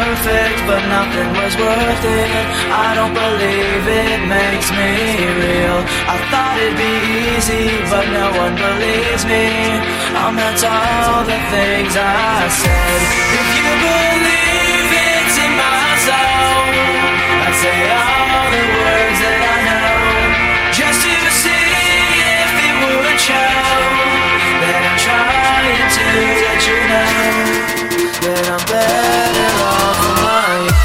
perfect, but nothing was worth it. I don't believe it makes me real. I thought it'd be easy, but no one believes me. I meant all the things I said. If you believe it's in my soul, I'd say all the words that I know, just to see if it would show that I'm trying to let you know that I'm better off on my own.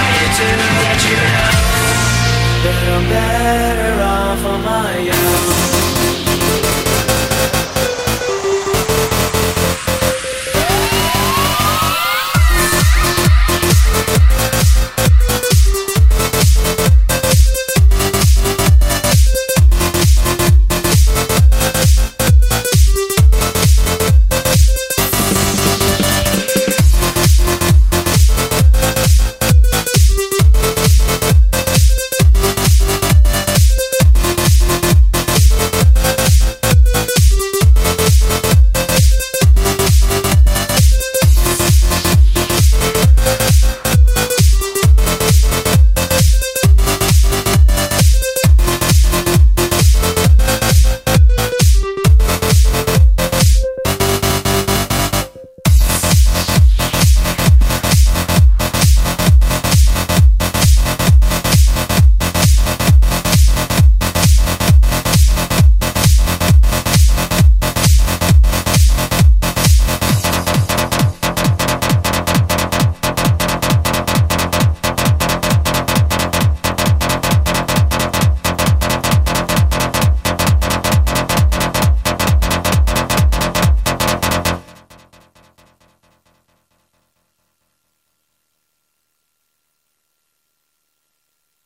I'm better off on my own.